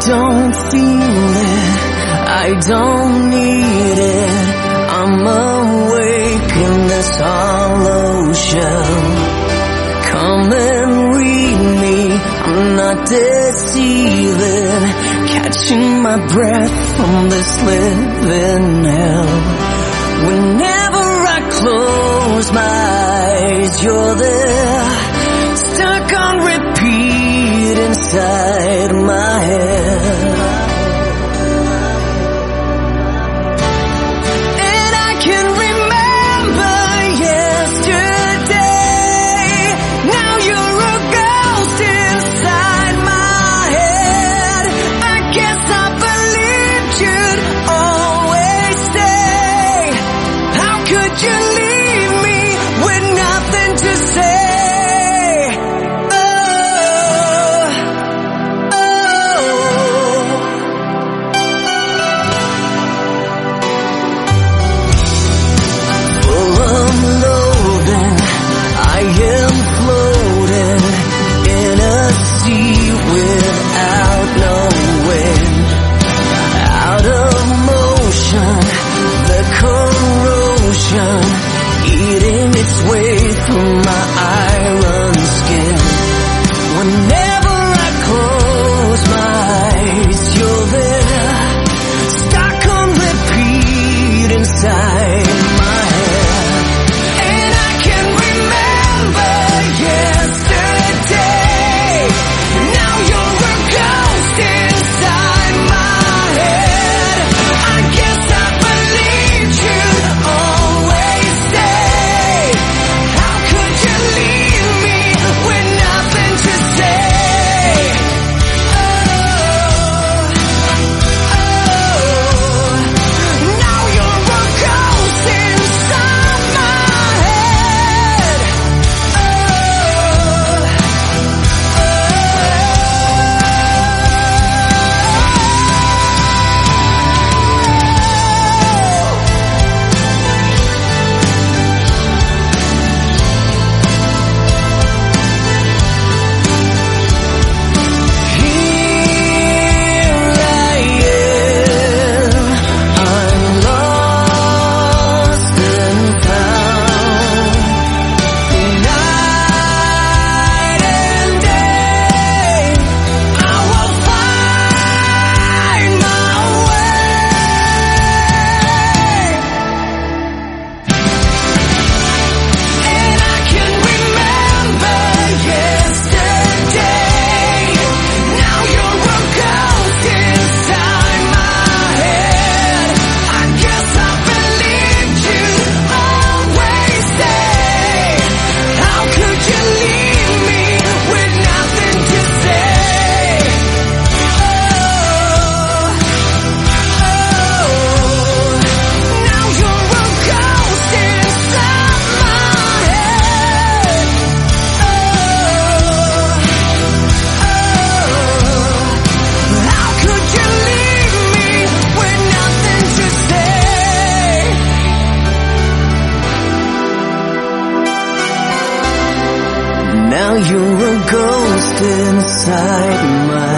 don't feel it, I don't need it. I'm awake in this hollow shell. Come and read me, I'm not deceiving. Catching my breath from this living hell. Whenever I close my eyes, you're there, stuck on repeat inside my head. And I can remember yesterday. Now you're a ghost inside my head. I guess I believed you'd always stay. How could you leave me with nothing to say? Eating its way through my iron skin. Whenever I close my eyes, you're there, stuck on repeat inside my head. And I can remember yesterday. Now you're a ghost inside my head. I guess I believed you'd always stay. How could you leave me with nothing to say? Now you're a ghost inside my head. Here I am, I'm lost and found. Night and day, I will find my way. And I can remember yesterday. Now you're a ghost inside my head. I guess I believed you'd always stay. How could you leave me with nothing to say? Now you're a ghost inside my head. How could you leave me with nothing to say? Now you're a ghost inside my